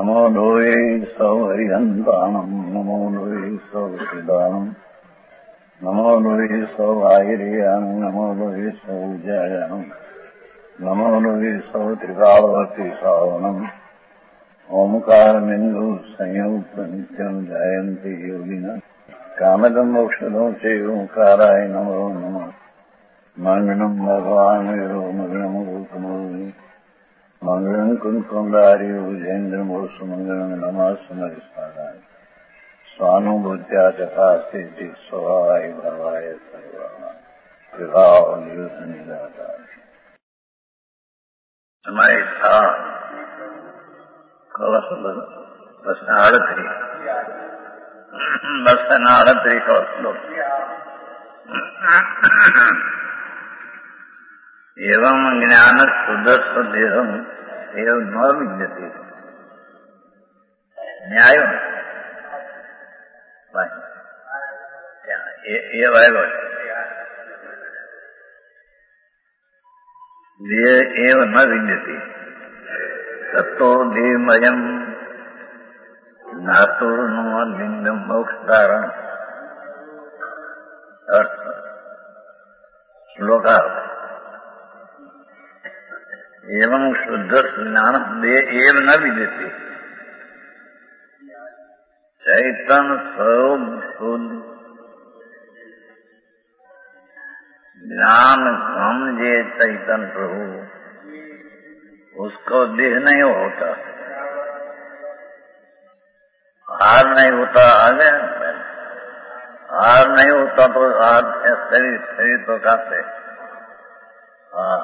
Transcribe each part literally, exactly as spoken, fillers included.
नमो लोये सौहरिहन्ताणम् नमो लोये सौहृदानम् नमो लोये सौभागिर्यानम् नमो लोये सौजायानम् नमो लोये सौत्रिकावती सावनम् ओंकारमिन्दु संयुक्त नित्यम् जयन्ति योगिनः कामदम् मोक्षदम् चैव ओंकाराय नमो नमः मङ्गलम् भगवान् वीरो मङ्गलम् रूपमोहि मङ्गलम् कुन्कुण्डार्यो जयेन्द्रमोऽस्तु मङ्गलम् नमः समरिस्मराय स्वानुभूत्या चकास्तेति स्वभावाय भवाय सर्वाः कृपावनियुतनिदाताय हमारे था प्रश्न अड़तरी प्रश्न अड़तरी का श्लोक एवं ज्ञान शुद्ध देहम एवं न विद्यते न्याय ये वायगो ये एवं न विद्यते तत्तो देहमयम नातुर्नो लिंगम मोक्ष कारण अर्थ श्लोकार्थ एवं शुद्ध स्नान एव न विद्यते चैतन्य स्वरूप शुद्ध ज्ञान समझे चैतन्य प्रभु उसको देह नहीं होता हार नहीं होता आगे हार नहीं होता तो हार शरीर शरीर तो कहते हाँ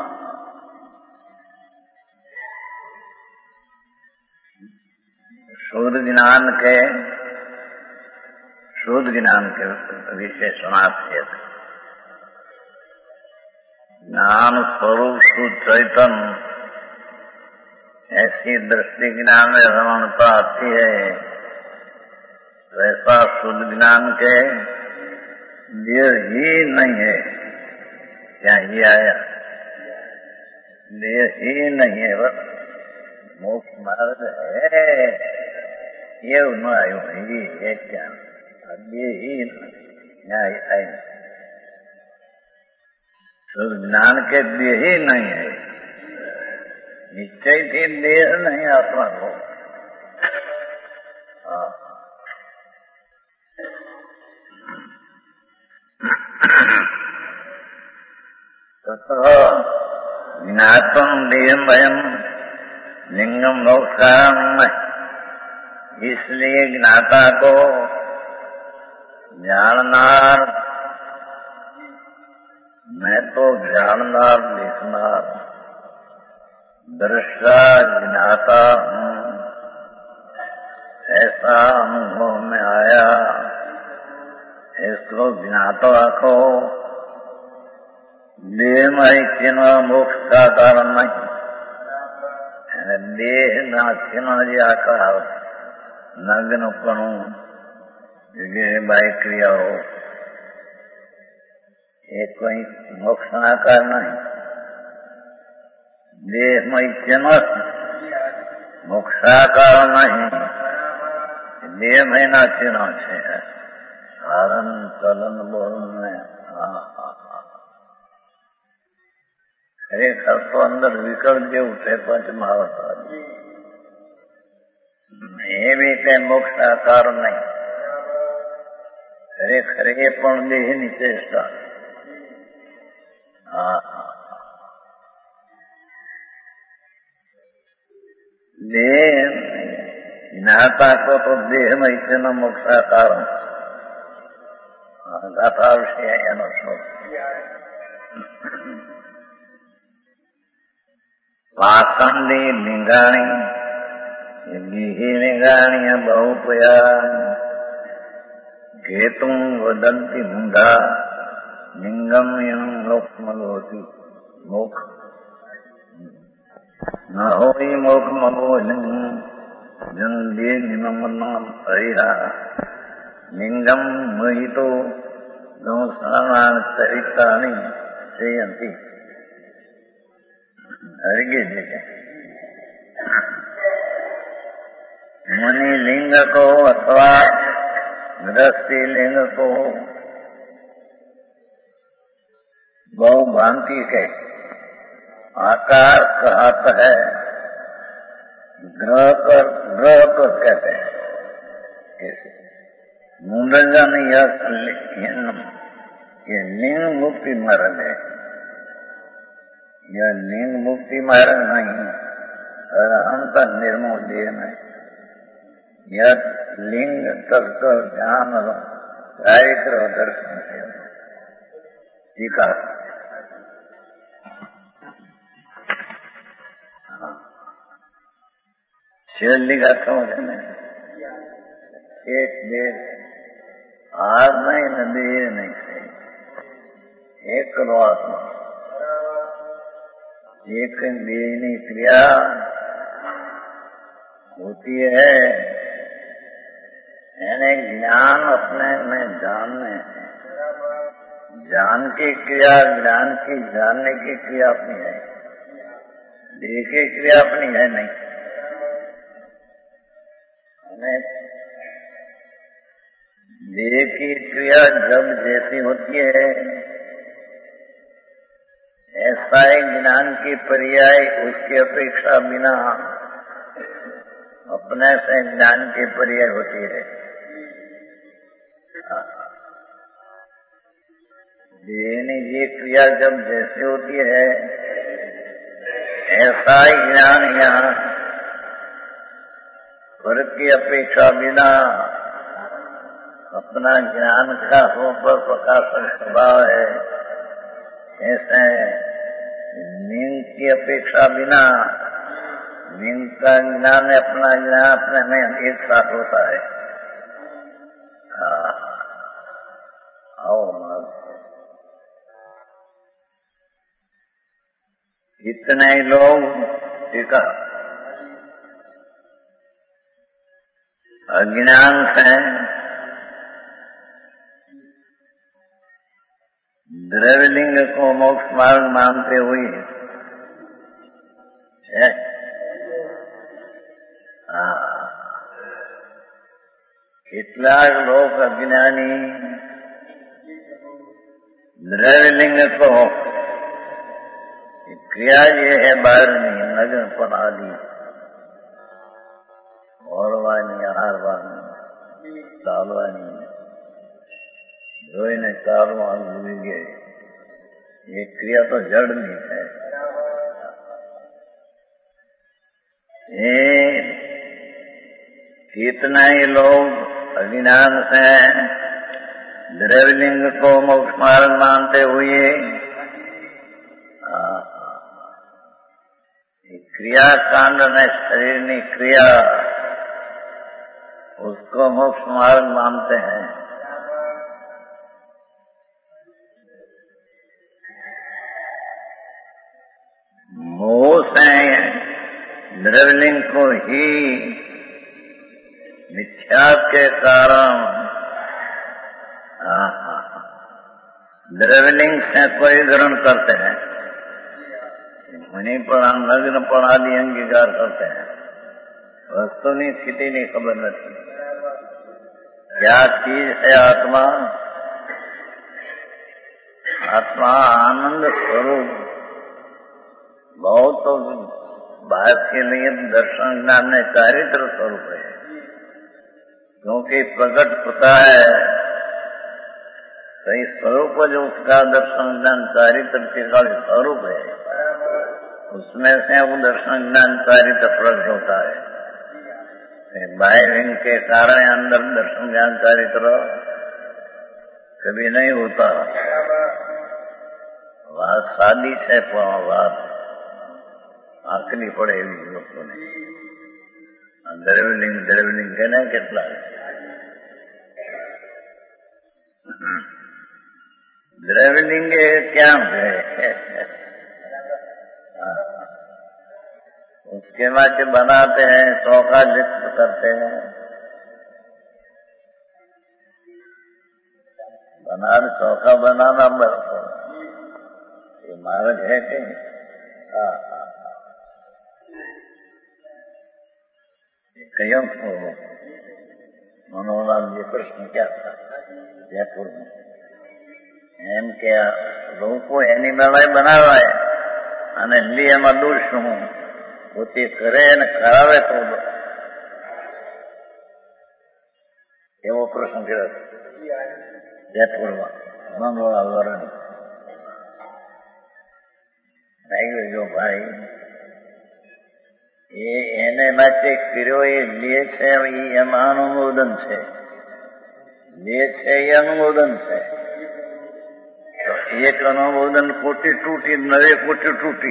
शुद्ध ज्ञान के शुद्ध ज्ञान के विशेषणार्थ ज्ञान स्वरूप शुद्ध चैतन्य ऐसी दृष्टि ज्ञान में रमणता आती है वैसा शुद्ध ज्ञान के लिए ही नहीं है क्या ही आया लिए ही नहीं है बस मोक्ष मार्ग है ये न आयु ये है क्या ये ही न्याय है शुद्ध ज्ञान के लिए ही नहीं है निश्चय थी देह नहीं आत्मा हो ततः ज्ञातम देहमयम् लिंगम मोक्षाम इसलिए ज्ञाता को जाननार मैं तो जाननार लिखनार दृष्टा ज्ञाता हूँ ऐसा अनुभव में आया इसको ज्ञाता रखो देह में चिन्ह मोक्ष का कारण नहीं देह ना चिन्ह जी आकार नग्न पणु बाई क्रिया हो ये कोई मोक्ष आकार नहीं देह में चिन्ह मोक्षाकार नहीं देह में ना चिन्ह है कारण चलन बोलन में खरेखर तो अंदर विकल्प जो उठे पंच महावतार ये भी कई मोक्ष आकार नहीं खरेखर ये पण देह ની ચેષ્ટા हाँ देह ज्ञाता को तो देह में इतना मोक्षाकार गाथा विषय एनो श्लोक वासंदी लिंगाणी गिहि लिंगाणी बहुपया घेतुं वदन्ति मुंडा लिंगम यं मोक्षमलोति मोक्ष न होई मोक्षमलो जंदे निमन्नाम हरिहा लिंगम मोहितो गंसानां चरितानि चयन्ति हरिगे देखे मुनि लिंग को अथवा गृहस्थी लिंग को बहुभांति के आकार कहता है। ग्रह पर ग्रह पर कहते हैं। मुंडन ये लिंग मुक्ति मार्ग है। यह लिंग मुक्ति मार्ग नहीं, अंत निर्मोह नहीं। यह लिंग तत्व ध्यान गायत्र दर्शन से ठीक है। शेरली का समझ में एक देश आर नहीं नदी नहीं एक करो आत्मा एक देनी क्रिया होती है। यानी ज्ञान अपने में जानने, जान की क्रिया ज्ञान की, जानने की क्रिया अपनी है, देखे क्रिया अपनी है नहीं। देह की क्रिया जब जैसी होती है ऐसा ही ज्ञान की पर्याय उसकी अपेक्षा बिना अपने से ज्ञान की पर्याय होती है। देहनी ये क्रिया जब जैसी होती है ऐसा ही ज्ञान यहाँ वर्ग की अपेक्षा बिना अपना ज्ञान का हो पर प्रकाशक स्वभाव है। ऐसे नींद की अपेक्षा बिना नींद का ज्ञान अपना ज्ञान अपने में एक साथ होता है। आओ इतने लोग टीका अज्ञान से द्रव्यलिंग को मोक्ष मार्ग मानते हुए है। કેટલાક लोग अज्ञानी द्रव्यलिंग को क्रिया ये है बारहवीं नग्न प्रणाली ओढ़वानी हारवानी चालवानी જોઈને ચાલવાનું ભૂલી ગયે ये क्रिया तो जड़ नहीं है। ये कितना ही लोग अज्ञान से द्रव्यलिंग को मोक्ष मार्ग मानते हुए क्रिया कांड ने शरीर की क्रिया उसको मोक्ष मार्ग मानते हैं। मोह से द्रव्यलिंग को ही मिथ्या के कारण द्रव्यलिंग से कोई ग्रहण करते हैं, मुनि प्रणाम नग्न प्रणाली अंगीकार करते हैं। वस्तुनी स्थिति नहीं खबर नहीं क्या चीज है आत्मा। आत्मा आनंद स्वरूप बहुत तो बात के लिए दर्शन ज्ञान में चारित्र स्वरूप है, क्योंकि प्रकट होता है सही स्वरूप जो उसका दर्शन ज्ञान चारित्र के स्वरूप है, उसमें से वो दर्शन ज्ञान चारित्र प्रकट होता है। बाहर के कारण अंदर दर्शन ज्ञान चारित्र कभी नहीं होता। बात शादी से बात आखनी पड़े लोगों ने द्रव्यलिंग द्रव्यलिंग कहना કેટલા द्रव्यलिंग क्या है। उसके बाद बनाते हैं चौका लिप्त करते हैं, बना चौका बनाना बरसो ये मार्ग है कि कयो मनोहरलाल जी प्रश्न क्या था जयपुर में एम के लोको एनी मेळाए बनावे અને લી એમાં દોષ શું પોતે કરે અને કરાવે તો એવો પ્રશ્ન કર્યો જયપુરમાં મંગળવાર વરણ જો ભાઈ એ એને માટે કર્યો એ લે છે એમાં અનુમોદન છે લે છે એ અનુમોદન છે એક અનુમોદન કોટી તૂટી નવે કોટી તૂટી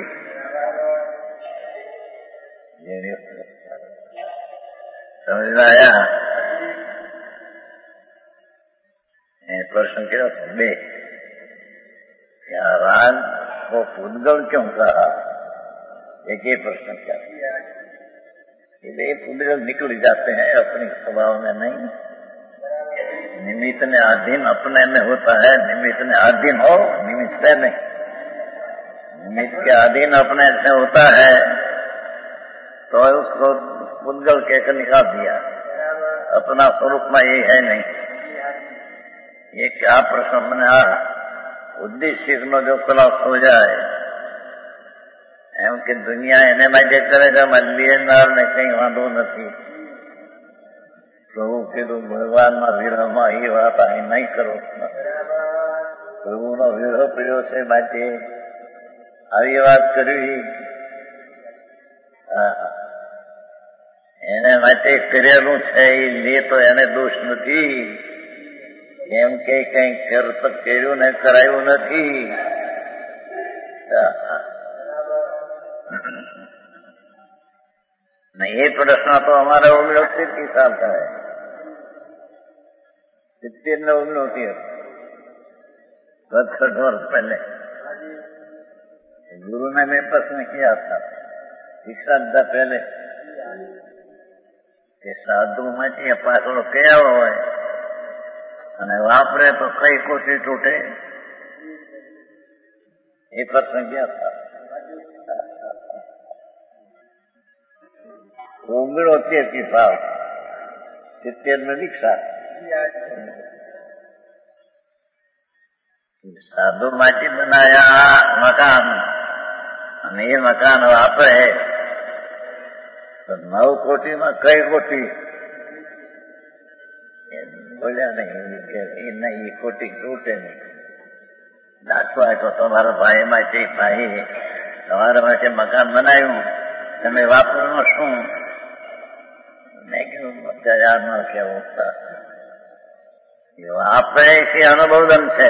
સમજાયા એ પ્રશ્ન કર્યો બે राग वो पुद्गल क्यों कहा एक ही प्रश्न क्या ये पुद्गल निकल जाते हैं अपने स्वभाव में नहीं निमित्त ने अधीन अपने में होता है निमित्त ने अधीन हो निमित्त से नहीं निमित्त के अधीन अपने से होता है तो उसको पुद्गल कहकर निकाल दिया अपना स्वरूप में ये है नहीं ये क्या प्रश्न बने आ उद्देश्य नो जो खुलास हो जाए एम कि दुनिया एने માટે કરે છે મલ્લિયનાર ને કઈ વાંધો નથી પ્રભુ કીધું ભગવાનના વિરહમાં એ વાત અહીં નહીં કરો પ્રભુનો વિરહ પ્રિયો છે માટે આવી વાત કરવી એને માટે કરેલું છે એ લે તો એને દોષ નથી એમ કે કઈ કરત કર્યું ને કરાયું નથી ये प्रश्न तो हमारा उम्र की साल का है सित्तेर में उम्र होती है सड़सठ वर्ष पहले गुरु ने मेरे प्रश्न किया था शिक्षा दिया पहले कि साधु में पासो क्या हो અને વાપરે તો કઈ કોશી તૂટે એ પ્રશ્ન ક્યાં था ઓગણોતેર की साल सित्तेर में दीक्षा साधु माटी बनाया मकान અને એ મકાન વાપરે તો નવ કોટી માં કઈ કોટી बोलिया नहीं नहीं कोटी टूटे नहीं दाखवा तो तुम्हारा भाई माटे भाई तुम्हारा माटे मकान बनायु તમે વાપરનો શું મેં કીધું મજા ન કેવું વાપરે છે અનુબોધન છે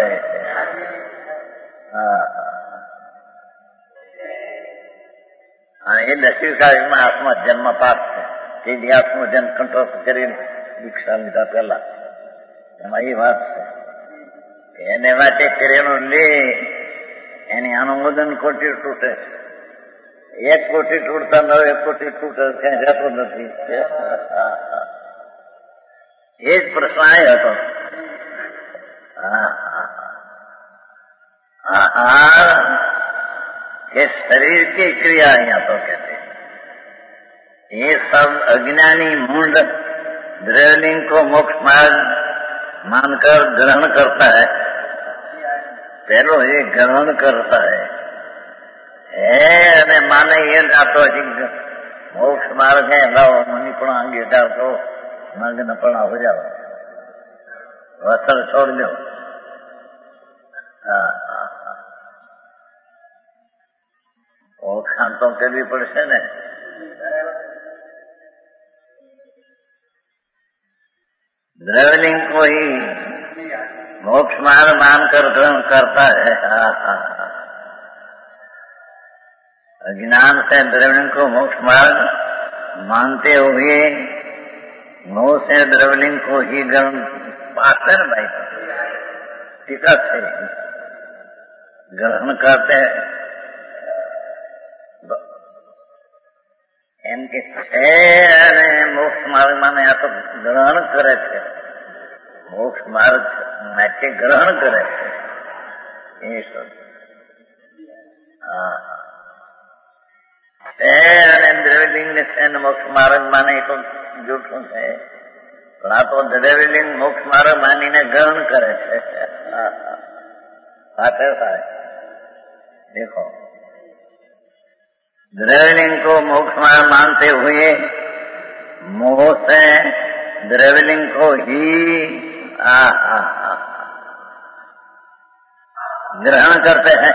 એ દસમી તારીખમાં આત્મા જન્મ પાસ છે તે આત્મો જન્મ કંઠસ્થ કરીને દીક્ષા લીધા પેલા એમાં એ વાત છે એને માટે કરેલું લે એની અનુમોદન કોટી તૂટે એક કોટી તૂટતા નવ એક કોટી તૂટે ક્યાંય રહેતો નથી એ જ પ્રશ્ન આવ્યો હતો ये शरीर की क्रिया यहाँ तो कहते ये सब अज्ञानी मूढ़ द्रवलिंग को मोक्ष मार्ग मानकर ग्रहण करता है पहलो ये ग्रहण करता है ए माने ये जातो मोक्ष मार्ग है लाओ मनीपणा अंगीकार तो मग्नपणा हो जाओ वसल छोड़ दो हाँ ओळखाण तो करवी પડશે ને द्रवलिंग को ही मोक्ष मार्ग मानकर ग्रहण करता है अज्ञान से द्रवलिंग को मोक्ष मार्ग मानते हुए मोह से द्रवलिंग को ही ग्रहण पाते न भाई टीका से ग्रहण करते हैं એમ કે છે અને મોક્ષ માર્ગ માને આ તો ગ્રહણ કરે છે મોક્ષ માર્ગ માટે ગ્રહણ કરે છે એ શું હા અને દ્રવ્યલિંગ ને છે ને મોક્ષ માર્ગ માને તો જૂઠું છે, પણ આ તો દ્રવ્યલિંગ મોક્ષ માર્ગ માનીને ગ્રહણ કરે છે. સાથે થાય देखो, द्रव्यलिंग को मोक्ष मार्ग मानते हुए मोह से द्रव्यलिंग को ही आ, आ, आ, ग्रहण करते हैं.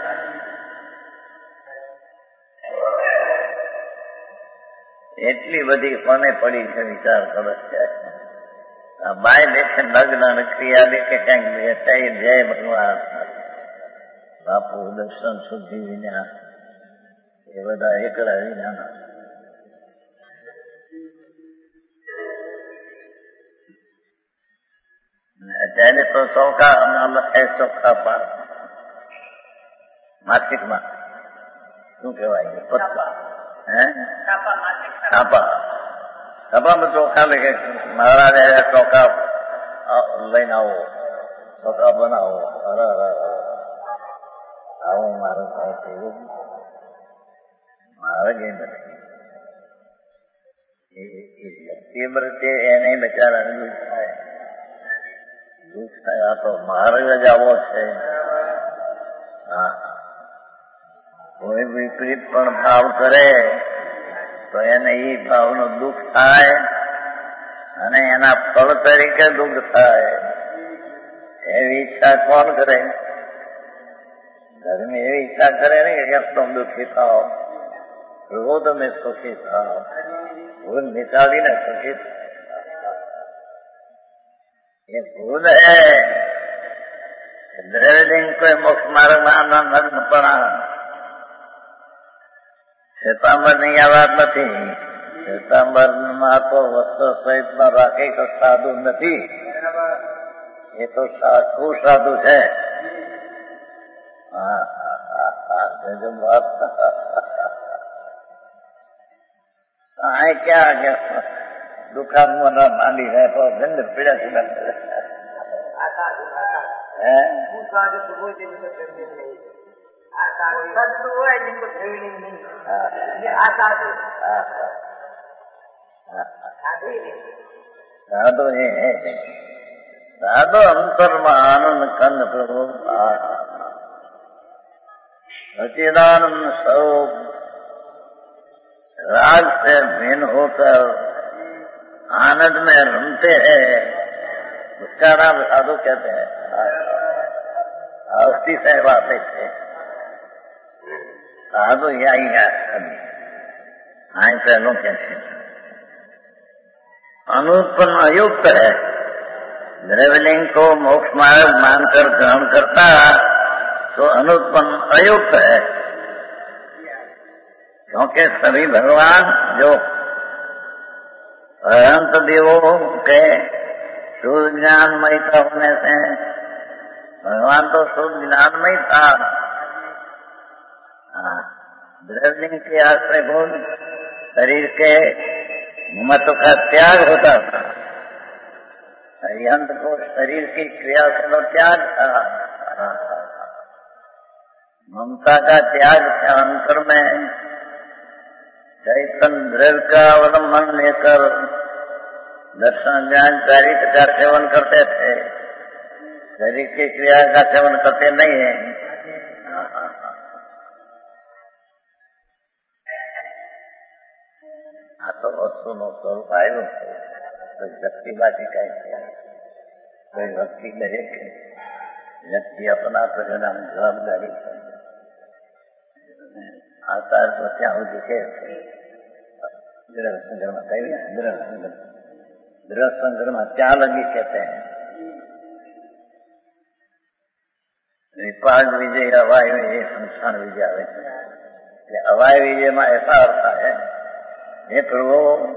એટલી બધી કોને પડી છે વિચાર કરો છે. આ બાય દેખે લગ્ન ક્રિયા દેખે કઈક જય ભગવાન બાપુ દર્શન શુદ્ધિ વિના એ બધા એકલા વિના. અત્યારે તો ચોખા લખે ચોખા પાર માસિકમાં શું કેવાય પત્તા હે છાપા છાપામાં ચોખા લખે મહારાજ ચોખા લઈને આવો ચોખા બનાવો. આવું મારું થાય એવું મારે જ નથી. એ પ્રત્યે એને બચારા દુઃખ થાય દુઃખ થાય. આ તો માર્ગ જ આવો છે. હા, કોઈ વિપરીત પણ ભાવ કરે તો એને એ ભાવનો દુઃખ થાય અને એના ફળ તરીકે દુઃખ થાય. એવી ઈચ્છા કોણ કરે? धर्म एवं इच्छा करे नहीं कि अब तुम दुखी थाओ, क्रोध में सुखी थाओ, भूल निकाली न सुखी. ये भूल है. द्रव्यलिंग को मोक्ष मार्ग मानना नग्न पड़ा. श्वेतांबर ની આ વાત નથી. શ્વેતાંબર માં તો વસ્ત્ર સહિત માં રાખે તો સાધુ નથી. એ તો સાધુ સાધુ છે. हाँ हाँ हाँ हाँ जो बात आए क्या क्या दुकान मना मानी है तो गंद पीड़ा से बनते हैं. सत्तू है जिनको ट्रेनिंग नहीं, ये आता है. साधु है साधु अंतर में आनंद कंद प्रभु सच्चिदानंद स्वरूप राग से भिन्न होकर आनंद में रमते हैं. उसका नाम साधु कहते हैं. अस्थि से बात है साधु यही है. आए पहलों कैसे अनुत्पन्न अयुक्त है. द्रव्यलिंग को मोक्ष मार्ग मानकर ग्रहण करता तो अनुत्पन्न अयुक्त है. क्योंकि सभी भगवान जो अनंत देवों के शुद्ध ज्ञानमयता होने से भगवान तो शुद्ध ज्ञानमय था. द्रव्यलिंग के आश्रय गुण शरीर के महत्व का त्याग होता था. अरिहंत को शरीर की क्रिया से तो त्याग था. ममता का त्याग से अंतर में चैतन्य द्रव्य का अवलंबन लेकर दर्शन ज्ञान चरित्र का सेवन करते थे. शरीर की क्रिया का सेवन करते नहीं है. આ તો વસ્તુનું સ્વરૂપ આવ્યું છે. કોઈ વ્યક્તિ બાકી કઈ છે કોઈ વ્યક્તિ દરેક વ્યક્તિ अपना પરિણામ જવાબદારી છે. आचार तो क्या हो दिखे दृढ़ संग्रह कहिए दृढ़ संग्रह दृढ़ संग्रह में क्या लगी कहते हैं. विपाक विजय अवाय विजय संस्थान विजय आवे. अवाय विजय में ऐसा अर्थ है ये प्रभु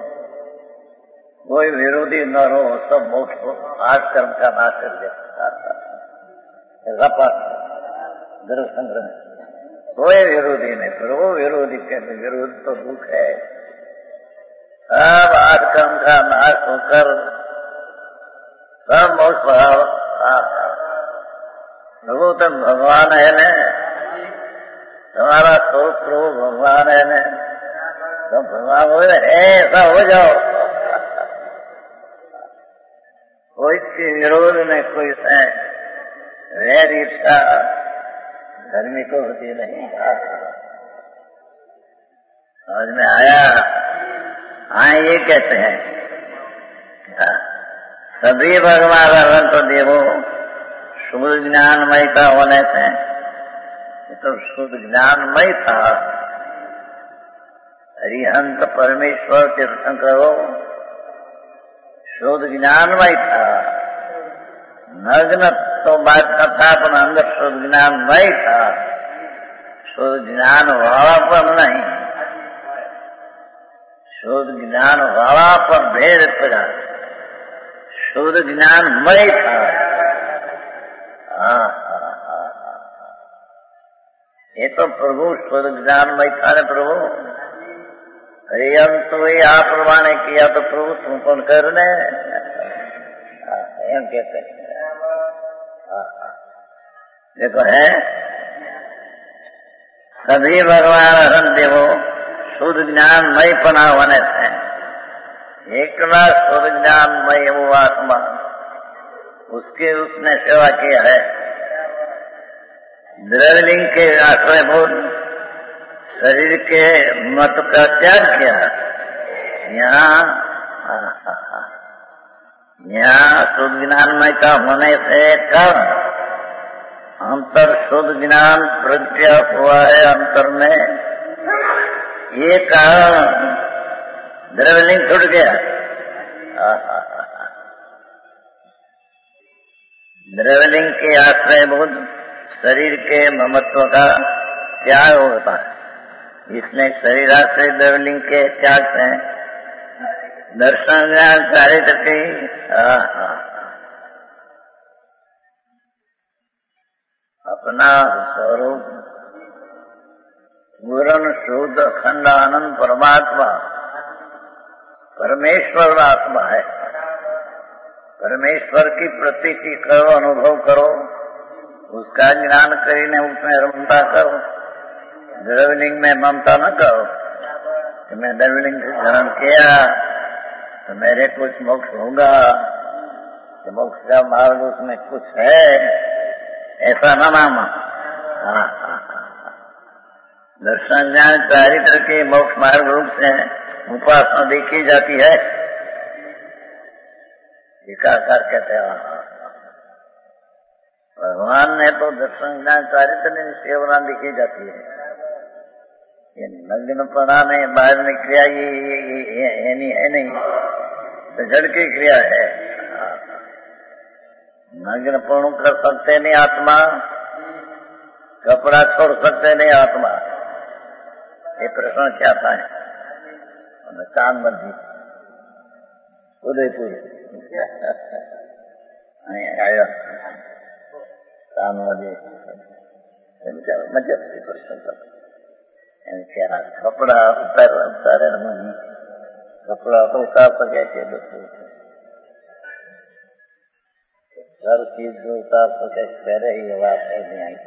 कोई विरोधी न हो सब मोक्ष आठ कर्म का नाश कर देता. दृढ़ संग्रह कोई विरोधी नहीं. प्रभु विरोधी के विरोध तो दुख है. सब आठ कर्म का नाश होकर सब मोक्ष भाव. प्रभु तुम भगवान है ने, तुम्हारा स्वरूप प्रभु भगवान है ने, तुम भगवान हो ऐसा हो जाओ. उसके विरोध में कोई से वैर ईर्षा धर्मी को होती नहीं। समझ में आया? हाँ, ये कहते हैं सभी भगवान अनंत देवो शुद्ध ज्ञानमय का होने से, तो शुद्ध ज्ञानमय था। हरिहंत परमेश्वर तीर्थंकर शुद्ध ज्ञानमय था। नग्न तो बात का था, पर अंदर शुद्ध ज्ञानमय था। शुद्ध ज्ञान वाला पर नहीं, शुद्ध ज्ञान वाला पर भेद पड़ा। शुद्ध ज्ञानमय था। हाँ हाँ हाँ हाँ, ये तो प्रभु शुद्ध ज्ञानमय था न प्रभु। अरे हम तो ये आप प्रमाण किया तो प्रभु तुम कौन करने, हम कहते हैं। देखो है सभी भगवान अहम देवो शुद्ध ज्ञानमय पना होने से एकला शुद्ध ज्ञानमय वो आत्मा, उसके उसने सेवा किया है। द्रव्यलिंग के आश्रयभूत शरीर के मत का त्याग किया। यहाँ यहाँ शुद्ध ज्ञानमय का होने से कारण अंतर शुद्ध ज्ञान प्रज्ञात हुआ है। अंतर में ये कारण द्रव्यलिंग छूट गया। द्रव्यलिंग के आश्रयभूत शरीर के ममत्व का त्याग होता है। इसने शरीर आश्रय द्रव्यलिंग के त्याग से दर्शन ज्ञान चारित्र की अपना स्वरूप पूर्ण शुद्ध अखंड आनंद परमात्मा परमेश्वर आत्मा है। परमेश्वर की प्रतीति करो, अनुभव करो, उसका ज्ञान કરીને उसमें रमता करो। द्रव्यलिंग में ममता न करो कि मैं द्रव्यलिंग से जन्म किया तो मेरे कुछ मोक्ष होगा, कि मोक्ष का मार्ग उसमें कुछ है, ऐसा न मानो। हाँ हाँ हाँ, दर्शन ज्ञान चारित्र के मोक्ष मार्ग रूप से उपासना देखी जाती है। एकाकार कहते हैं भगवान ने तो दर्शन ज्ञान चारित्र ने सेवना देखी जाती है। ये नग्न पढ़ाने बाहर में क्रिया ये, ये, ये, ये नहीं है, नहीं तो जड़ की क्रिया है। नग्न पणु कर सकते नहीं आत्मा, कपड़ा छोड़ सकते नहीं आत्मा। ये प्रश्न क्या था? चांद मंदी उदयपुर आया चांद मंदी मजब से प्रश्न कर क्या कपड़ा उतार उतारे नहीं, कपड़ा तो उतार सके थे हर चीज जो उतार सके पहले ही बात नहीं आई।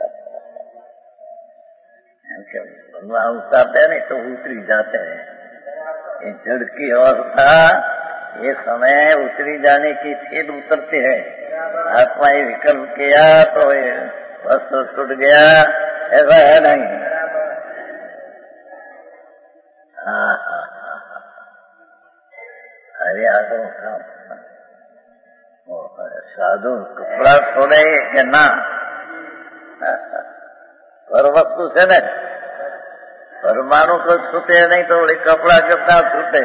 भगवान उतारते नहीं तो उतरी जाते हैं। ये जड़ की अवस्था ये समय उतरी जाने की फिर उतरती है। आत्मा ये विकल्प किया तो वस्त्र टूट गया, ऐसा है नहीं। हाँ हाँ हाँ, अरे आगो साधु कपड़ा छोड़े के ना पर वस्तु से न परमाणु को छूते नहीं तो बोले कपड़ा कितना छूटे।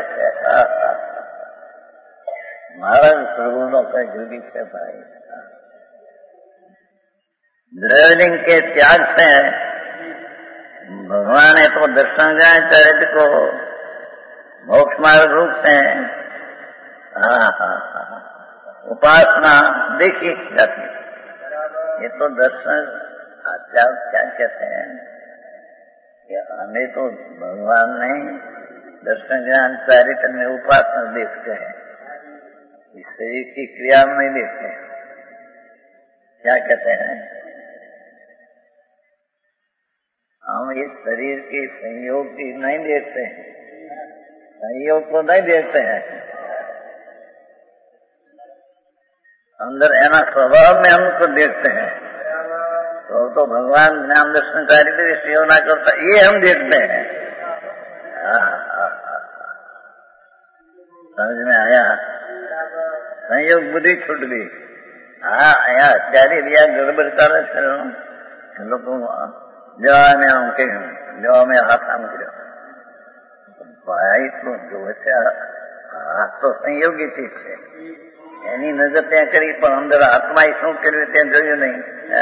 महाराज प्रभुओं का योगी से भाई द्रव्यलिंग के त्याग से भगवान ने तो दर्शन ज्ञान चरित्र को मोक्ष मार्ग रूप से हाँ हाँ हाँ उपासना देखी जाती। ये तो दर्शन क्या क्या कहते हैं कि हमें तो भगवान ने दर्शन ज्ञान चारित्र में उपासना देखते हैं, इस शरीर की क्रिया में नहीं देखते। क्या कहते हैं? हम इस शरीर के संयोग की नहीं देखते हैं, संयोग को नहीं देखते हैं। अंदर है ना, स्वभाव में हम उसको देखते हैं। तो तो भगवान ज्ञान दर्शनकारी भी सेवना करता, ये हम देखते हैं। समझ में आया? संयोग बुद्धि छूट गई। हाँ आया त्यारी दिया गड़बड़ कर लोगों जो मैं उनके जो मैं हाथ काम करो भाई तो जो हाथ तो संयोगी चीज है। એની નજર ત્યાં કરી પણ અંદર આત્મા શું કર્યું ત્યાં જોયું નહીં।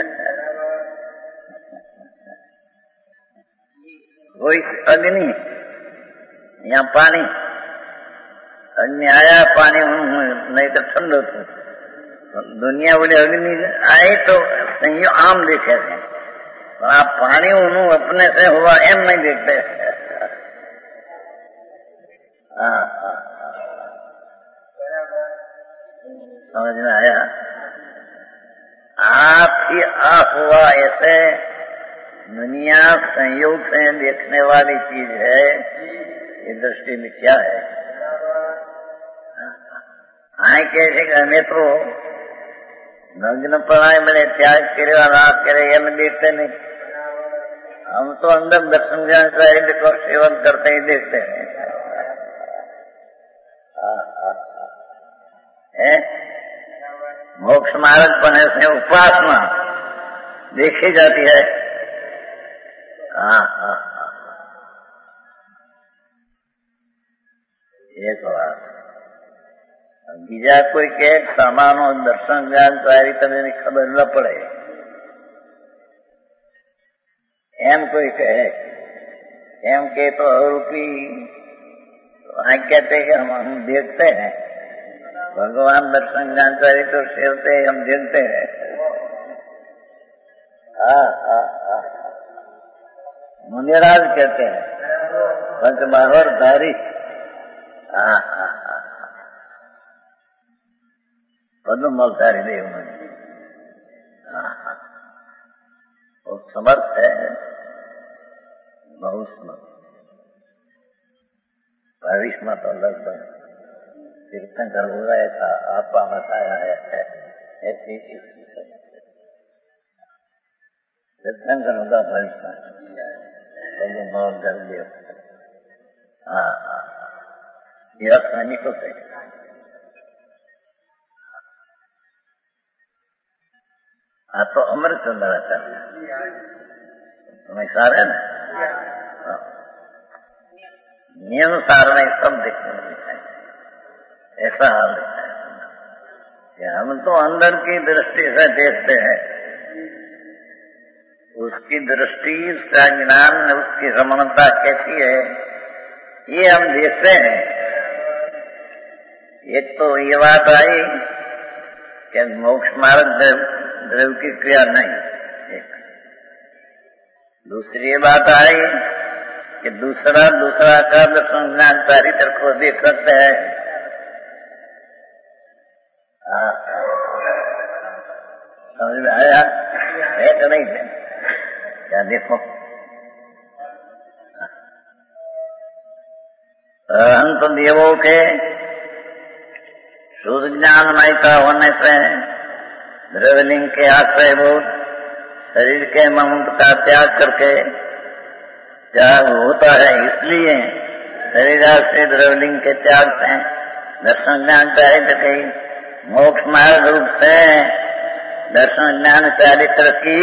કોઈ અગ્નિ यहाँ पानी अग्नि आया, पानी नहीं तो ठंडो थो। दुनिया बोले अग्नि आए तो संयोग आम देखे थे, पर आप पानी उन्हों अपने से हुआ एम नहीं देखते। हाँ हाँ समझ में आया? आप ही आप हुआ ऐसे दुनिया संयोग से देखने वाली चीज है, ये दृष्टि मिथ्या है। आए कैसे हमें तो नग्न पढ़ाए मैंने त्याग करे रात करे ये में देखते नहीं, हम तो अंदर दर्शन ज्ञान को सेवन करते ही देखते हैं। है मोक्ष मार्ग पर से उपासना देखी जाती है। हाँ हाँ हाँ एक बात बीजा कोई के सामानो दर्शन ज्ञान सारी तने खबर न पड़े एम कोई कहे, एम के तो रूपी वहां कहते कि हम हम देखते हैं भगवान दर्शन जानकारी तो सेवते हम देखते हैं। हाँ हाँ हाँ मुनिराज कहते हैं पंचबाहर धारी। हाँ हाँ हाँ पद्म मलधारी देव मुनि। हाँ हाँ वो समर्थ है, बहुत समर्थ। भविष्य में तो लगभग तीर्थंकर होगा ऐसा आपका बताया है। ऐसी तीर्थंकर होगा भविष्य में बहुत कर दिया। हाँ हाँ यह सैनिक को कहे हाँ तो अमृत चंद्राचार्य तुम्हें सारे ना नियम सार में सब देखने में दिखाई ऐसा हाल है। हम तो अंदर की दृष्टि से देखते हैं, उसकी दृष्टि उसका ज्ञान उसकी रमणता कैसी है ये हम देखते हैं। एक तो ये बात आई कि मोक्ष मार्ग द्रव्य की क्रिया नहीं, एक दूसरी बात आई कि दूसरा दूसरा का दर्शन ज्ञान चारित्र को देख सकते हैं। समझ में आया है तो नहीं है? क्या देखो अंत देवों के शुद्ध ज्ञानमय का होने से द्रव्यलिंग के आश्रय भूत शरीर के ममूत का त्याग करके त्याग होता है, इसलिए शरीर से द्रव्यलिंग के त्याग से दर्शन ज्ञान चारित्र की मोक्ष मार्ग रूप से दर्शन ज्ञान चारित्र की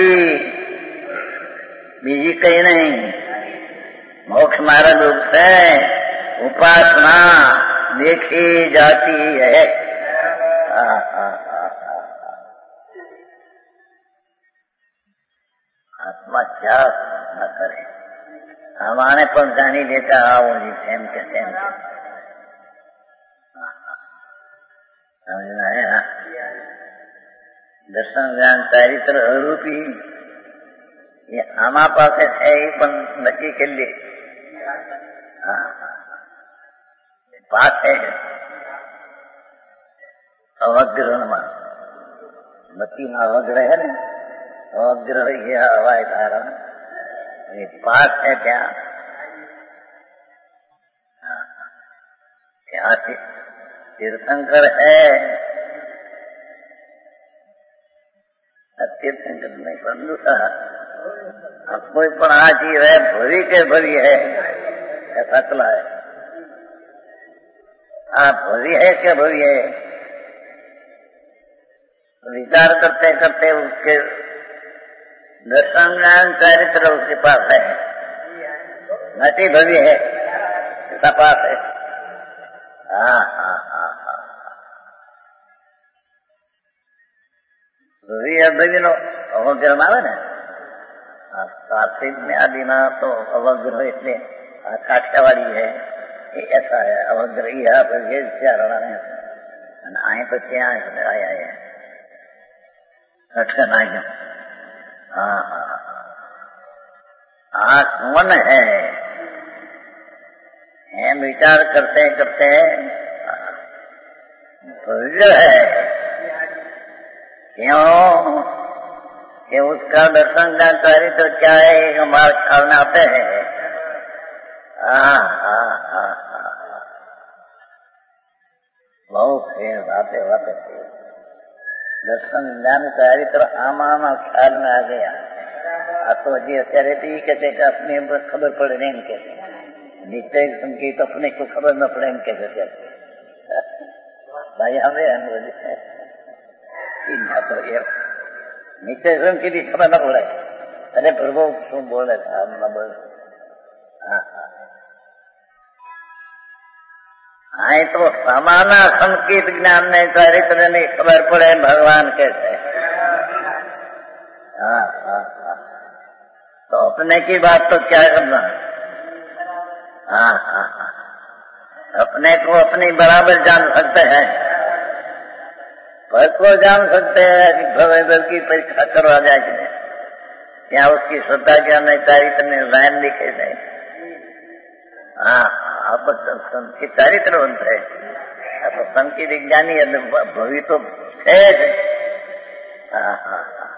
बीजी कहीं नहीं, मोक्ष मार्ग रूप से उपासना देखी जाती है। आ, आ, आ, आ, आ। आत्मा क्या न करे, हमारे पर जानी लेता आओ जी सेम के सेम के समझ में आया? दर्शन ज्ञान चारित्र रूपी ये आमा पास है ही पण नक्की के लिए पास है अवग्रह में नक्की में अवग्रह है ना, अवग्रह ये हवाई धारा ये पास है क्या क्या तीर्थंकर है दूसरा अब कोई पण आ चीज है भरी के भरी है ऐसा चला है। आप भरी है क्या भरी है विचार करते करते उसके दर्शन ज्ञान चरित्र उसके पास है, नटी भवी है उसका पास है। हाँ हाँ हाँ हाँ ભવી અભવિનો અવગ્રહ આવે ને સાત્વિક में आदि ना तो अवग्रह इसलिए काठियावाड़ी है ऐसा है अवग्रह यहाँ पर ये चारणा है आए तो क्या आया है कठन आए। हाँ हाँ हाँ मन है हम विचार करते करते भव्य है क्यों कि उसका दर्शन का चरित्र क्या है हमारे ख्याल में आते हैं। हाँ हाँ हाँ हाँ बहुत है बातें बातें दर्शन ज्ञान चरित्र आमा ख्याल में आ गया। आ तो जी અત્યારે तो ये कहते कि अपने खबर पड़े नहीं इनके निश्चय संकेत अपने को खबर न पड़े इनके भाई हमें तो ये निश्चय स्वयं की भी खबर न पड़े अरे प्रभु शू बोले था हम न बोले। हाँ हाँ तो समाना संकेत ज्ञान में चरित्र में खबर पड़े भगवान कैसे। हाँ हाँ हाँ तो अपने की बात तो क्या करना। हाँ हाँ हाँ अपने को अपनी बराबर जान सकते हैं पर को जान सकते हैं कि भगवान की परीक्षा करवा जाए क्या उसकी श्रद्धा क्या नहीं चरित्र में लाइन लिखे नहीं। हाँ आप संत के चरित्र बनते हैं तो संत की विज्ञानी भवि तो है। हाँ हाँ हाँ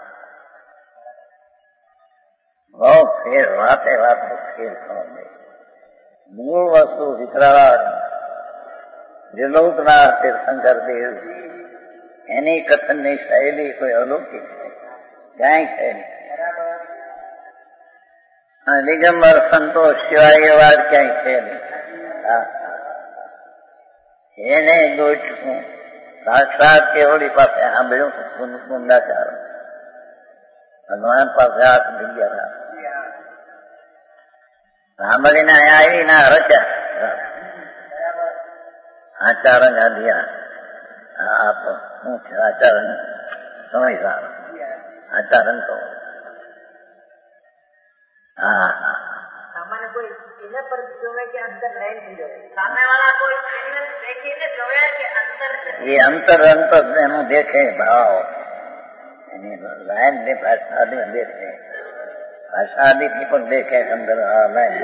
बहुत फिर वाते वाते फिर समझे मूल वस्तु विकराल विलोकना तीर्थंकर देव एनी कथन ની શૈલી કોઈ અલૌકિક છે ક્યાંય છે નહીં દિગંબર સંતોષ સિવાય એ વાત ક્યાંય છે નહીં। એને ગોઠવું સાક્ષાત કેવડી પાસે સાંભળ્યું કુંડાચાર ભગવાન પાસે હાથ ભીગ્યા સાંભળીને આવી ના રચ્યા આચારણ ગાંધિયા आप मुख्य आचरण समझदार आचरण तो हाँ हाँ सामान्य कोई इन्हें पर जोड़े के अंदर नहीं मिले सामने वाला कोई इन्हें देखे ने जोड़े के अंदर ये अंतर अंतर ने देखे भाव लाइन ने भाषा ने देखे भाषा आदि की पर देखे अंदर लाइन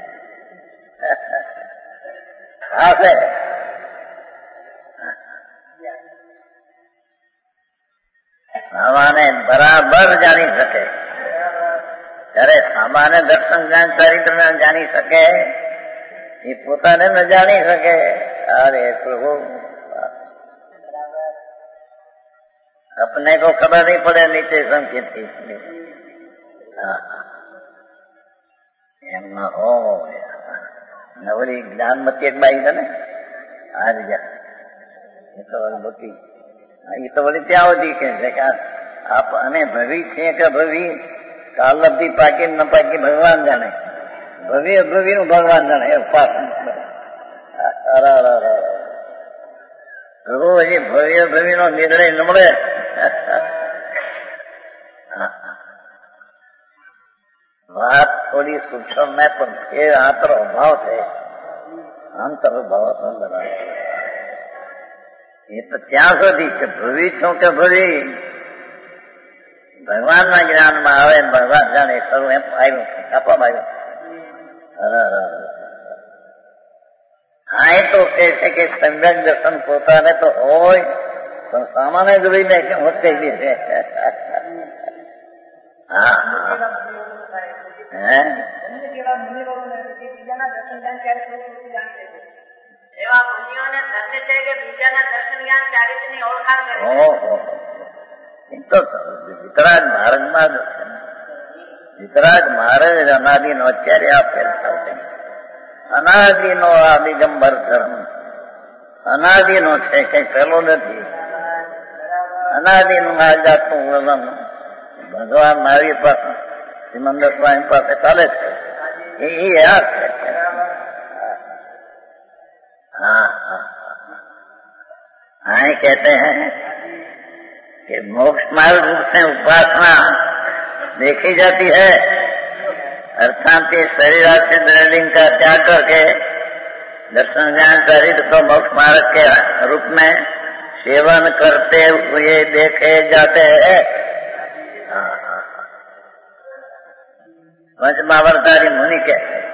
खास है। सामान्य बराबर जानी सके ત્યારે સામાન્ય દર્શન જ્ઞાન ચરિત્ર ન જાણી શકે એ પોતાને ન જાણી શકે। અરે પ્રભુ अपने को खबर नहीं पड़े नीचे संकेत थी એમ ન હો નવરી જ્ઞાનમતી એક બાઈ છે ને આ રીજા એ તો મોટી એ તો વળી ત્યાં સુધી કે છે કે આપ અને ભવી છે કે ભવી કાલ લબ્ધી પાકી ન પાકી ભગવાન જાણે ભવી અભવી નું ભગવાન જાણે પાસ પ્રભુ હજી ભવ્ય ભવી નો નિર્ણય ન મળે। વાત થોડી સૂક્ષ્મ ને પણ એ આંતર ભાવ છે આંતર ભાવ અંદર એ તો ત્યાં સુધી કે ભવી છું કે ભવી ભગવાન ના જ્ઞાન માં આવે ભગવાન જાણે ખરું એમ આવ્યું આપવામાં આવ્યું। હા એ તો કહે છે કે સમ્યક દર્શન પોતાને તો હોય પણ સામાન્ય જોઈને કેમ હોતે બી છે। હા હે એવા મુનિઓને ધન્ય છે કે બીજાના દર્શન જ્ઞાન ચારિત્રની ઓળખાણ કરે। ઓહો એ તો વિતરાગ માર્ગમાં જ છે. વિતરાગ માર્ગ અનાદિનો અત્યારે આ ફેરફાર છે. અનાદિનો આ દિગંબર ધર્મ અનાદિનો છે, કઈ પેલો નથી. અનાદિનું આ જાતનું વર્ણન ભગવાન મહાવીર પાસે સિમંદર સ્વામી પાસે ચાલે છે. એ આ છે. हाँ हाँ हाँ कहते हैं कि मोक्ष मार्ग रूप से उपासना देखी जाती है, अर्थात ये शरीर से द्रविलिंग का त्याग करके दर्शन ज्ञान चरित को मोक्ष मार्ग के रूप में सेवन करते हुए देखे जाते हैं. पंचमावर्तारी मुनि कहते हैं.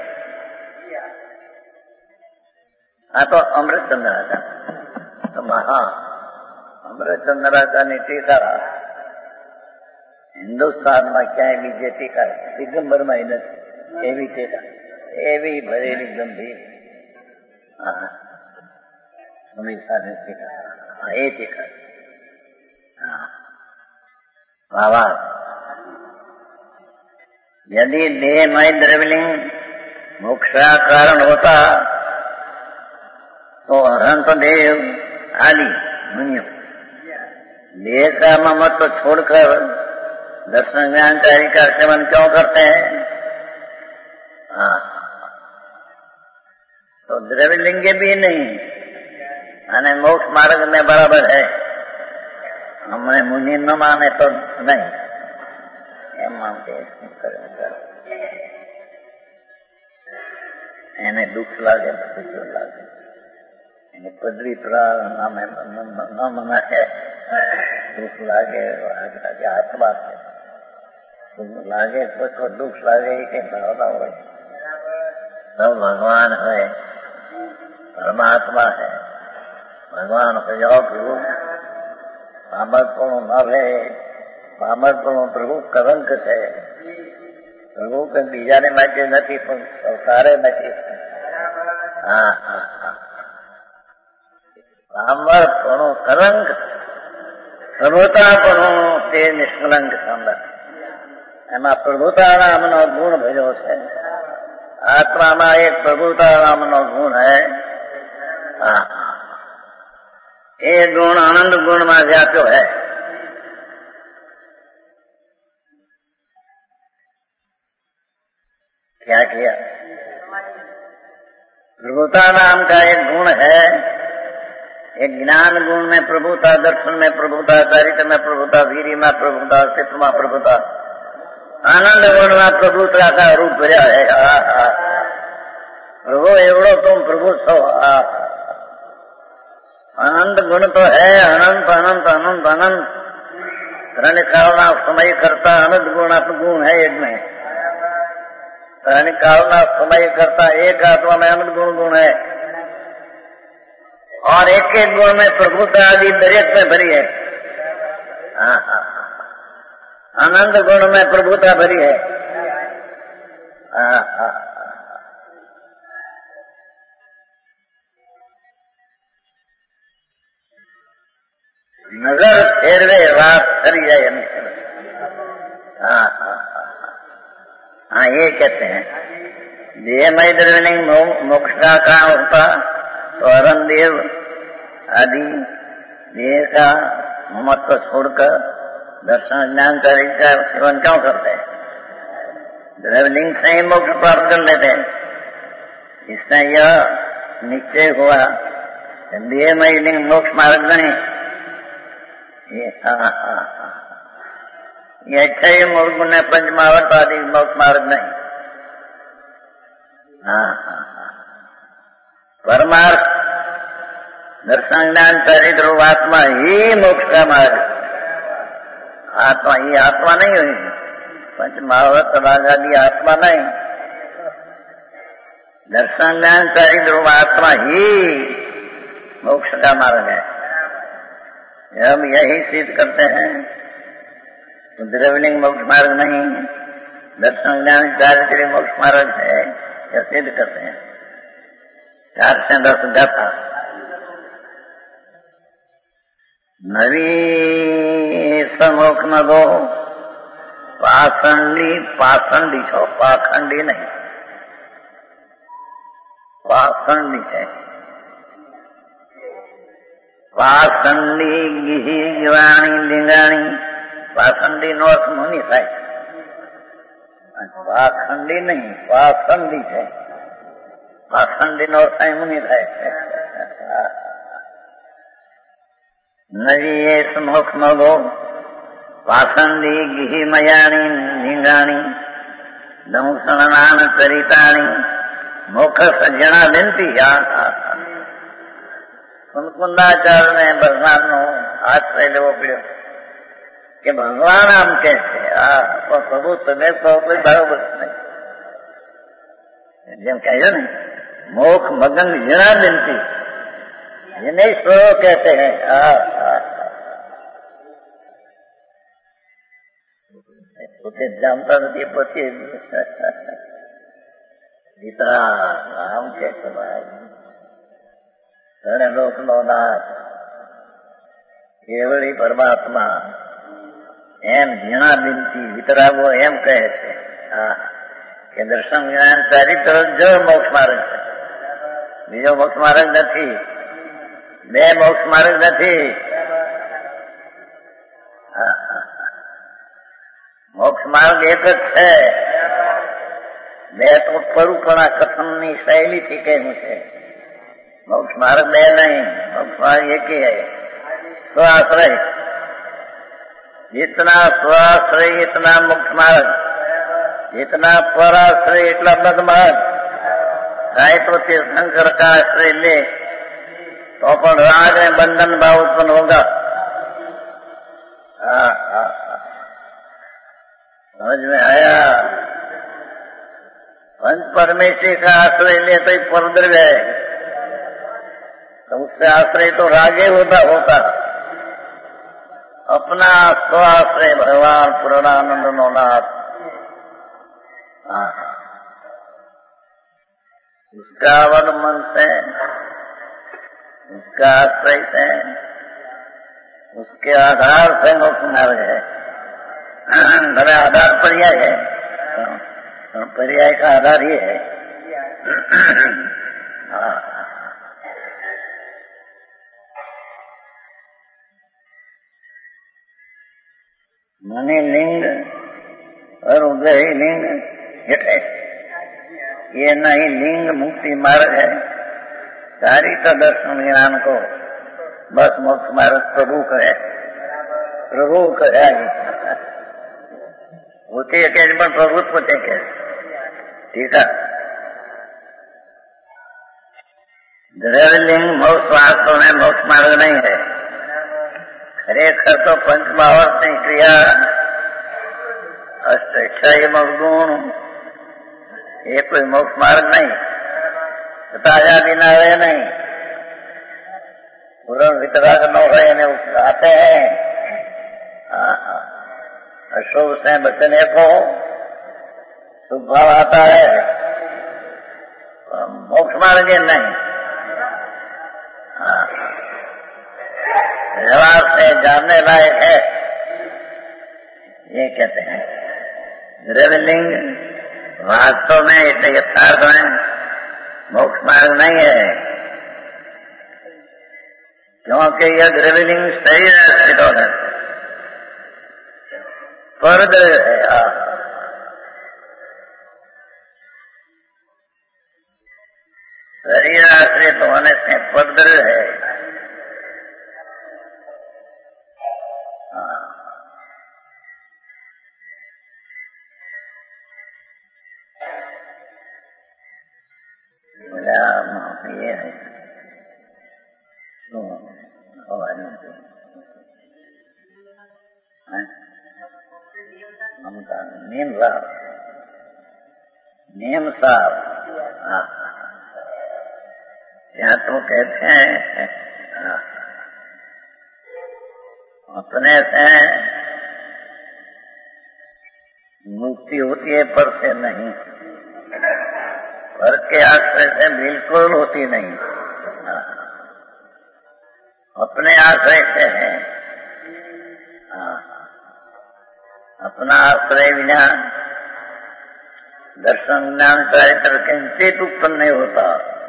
આ તો અમૃતચંદ્ર રાજા તો મહા અમૃતચંદ્ર રાજાની ટીકા હિન્દુસ્તાનમાં ક્યાંય બીજે ટીકા દિગંબરમાં નથી એવી ટીકા એવી ભરેલી ગંભીર હંમેશાની ટીકા એ ટીકા બાબા यदि देहमय द्रव्यलिंग मोक्ष का कारण होता तो अनंत देव आदि मुनियों देह का ममत्व छोड़कर दर्शन ज्ञान कार्य का सेवन क्यों करते हैं? हाँ तो द्रव्यलिंग भी नहीं અને મોક્ષ માર્ગ में बराबर है. हमने मुनि न माने तो नहीं એમ માનते એને દુઃખ લાગે દુઃખ લાગે પદવી નામે ન મનાય દુઃખ લાગે લાગે આત્મા છે લાગે તો દુઃખ લાગે એ કઈ ભાવના હોય सब भगवान है परमात्मा है भगवान हो जाओ प्रभु पामरपणું न रहे पामरपणું प्रभु कलंक છે प्रभु કઈ બીજાને માટે નથી પણ સંસારે નથી. હા હા હા પામરપણું કલંક પ્રભુતાપણું તે નિષ્કલંક સંબંધ એમાં પ્રભુતા નામનો ગુણ ભર્યો છે. आत्मा एक प्रभुता नामनो गुण है. हाँ ये गुण आनंद गुण में व्याप्यो है. क्या किया? प्रभुता नाम का एक गुण है. एक ज्ञान गुण में प्रभुता, दर्शन में प्रभुता, चरित्र में प्रभुता, वीर्य में प्रभुता, चित्त में प्रभुता, आनंद गुण में प्रभुता का रूप भर्या है. प्रभु एवड़ो तुम प्रभु छो. अनंत गुण तो है. अनंत अनंत अनंत अनंत त्रण कालना समय करता अनंत गुण गुण है एक में. त्रण कालना समय करता एक आत्मा में अनंत गुण गुण है और एक एक गुण में प्रभुता आदि दरेक में भरी है. हाँ हाँ आनंद गुण में प्रभुता भरी है. हाँ हाँ नजर फेरवे बात करी जाए. हाँ हाँ हाँ ये कहते हैं देहमय द्रव्यलिंग मोक्ष का कारण होता तो अरुण देव आदि देह का महत्व छोड़कर दर्शन ज्ञान चरित्र का सेवन क्यों करते हैं? द्रव्यलिंग से ही मोक्ष प्राप्त कर लेते हैं. इससे यह निश्चय हुआ देहमय लिंग मोक्ष मार्ग नहीं. ये हाँ हाँ ये अच्छा ही मोक्ष ने पंचमावर्त आदि मोक्ष मार्ग नहीं. हाँ हाँ हाँ परमार्थ दर्शन ज्ञान चरित्र आत्मा ही मोक्ष का मार्ग. आत्मा ये आत्मा नहीं हुई. पंचमावर्त राग आदि आत्मा नहीं. दर्शन ज्ञान चरित्र आत्मा ही मोक्ष का मार्ग है. हम यही सिद्ध करते हैं द्रव्यलिंग मोक्ष मार्ग नहीं, दर्शन ज्ञान चारित्र मोक्ष मार्ग है. यह सिद्ध करते हैं. चार से दस गाथा नवी समोख न दो पाखंडी पाखंडी छो, पाखंडी नहीं, पाखंडी है। पाखंडी गिही गिवाणी ડીંગાણી पाखंडी નો અર્થ મુનિ થાય, પાખંડી નહીં પાખંડી છે, પાખંડી નો અર્થ થાય મુનિ થાય। નવી એ સુમુખ મગો પાખંડી ગીહી મયાણી ડીંગાણી દંસણાન ચરિતાણી મુખ સજ્જણા બિનતી। કુંદાચાર્ય ને ભગવાન નો આશ્રય લેવો પડ્યો કે ભગવાન આમ કે છે, આ પ્રભુ તમે કહો કોઈ બરોબર નહીં, જેમ કહ્યું ને મોખ મગન જણા બિનતી जिन्हें स्व कहते हैं। પોતે જાણતા નથી, પોતે ગીતા આમ કે ઘણે લોક નો નાથ કેવળી પરમાત્મા એમ ઝીણા બિનતી વિતરાવો એમ કહે છે કે દર્શન જ્ઞાન ચારિત્ર જ મોક્ષ માર્ગ છે, બીજો મોક્ષ માર્ગ નથી, બે મોક્ષ માર્ગ નથી। મોક્ષ માર્ગ એક જ છે, બે તો સ્વરૂપણા કથનની શૈલીથી કહ્યું છે, મોક્ષ માર્ગ બે નહીં, મોક્ષ માર્ગ એક ही है। स्वाश्रय जितना स्वाश्रय इतना मुक्त मार्ग, जितना पराश्रय इतना बद मार्ग। चाहे तो तीर्थंकर का आश्रय ले तो अपन राग में बंधन भाव उत्पन्न होगा। समझ में आया? पंच परमेश्वर का आश्रय ले तो परद्रव्य है, तो उससे आश्रय तो रागे होता होता अपना स्वाश्रय भगवान पूर्णानंद नो नाथ, उसका अवलंबन से, उसका आश्रय से, उसके आधार से मोक्ष मार्ग है। भले आधार पर्याय है, पर्याय का आधार ये है। मणि लिंग और उदय लिंग है, ये नहीं लिंग मुक्ति मार्ग है। चारित्र दर्शन ज्ञान को बस मोक्ष मार्ग प्रभु करे, प्रभु करे। होते अकेले पर प्रभुत्व देखे, ठीक है। द्रव्यलिंग मोक्ष वास्तव में मोक्ष मार्ग नहीं है। खरेखर तो पंचमावर्त क्रिया अष्टाक्षय गुण ये कोई मोक्ष मार्ग नहीं, ताजा बिना रहे नहीं, पूर्ण वितराग न रहे आते हैं। अशुभ से बचने को शुभ भाव आता है, मोक्ष मार्ग नहीं। व्यवहार से जानने लायक है, ये कहते हैं। द्रव्यलिंग वास्तव में इसे यथार्थ में मोक्ष मार्ग नहीं है, क्योंकि यह द्रव्यलिंग शरीर स्थित होने परद्रव्य है। शरीर आश्रित होने से परद्रव्य है। ये है ममता नियम साहब, नियम साहब यहाँ तो कहते हैं अपने से मुक्ति होती है, पर से नहीं, पर के आश्रय से बिल्कुल होती नहीं, अपने आश्रय से है। अपना आश्रय बिना दर्शन ज्ञान चारित्र किंचित उत्पन्न नहीं होता।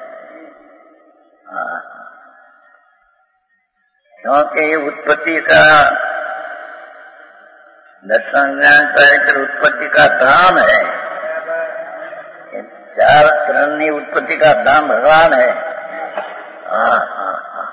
क्योंकि ये उत्पत्ति का दर्शन ज्ञान चारित्र उत्पत्ति का धाम है। चार तरणी उत्पत्ति का धाम भगवान है। हाँ हाँ हाँ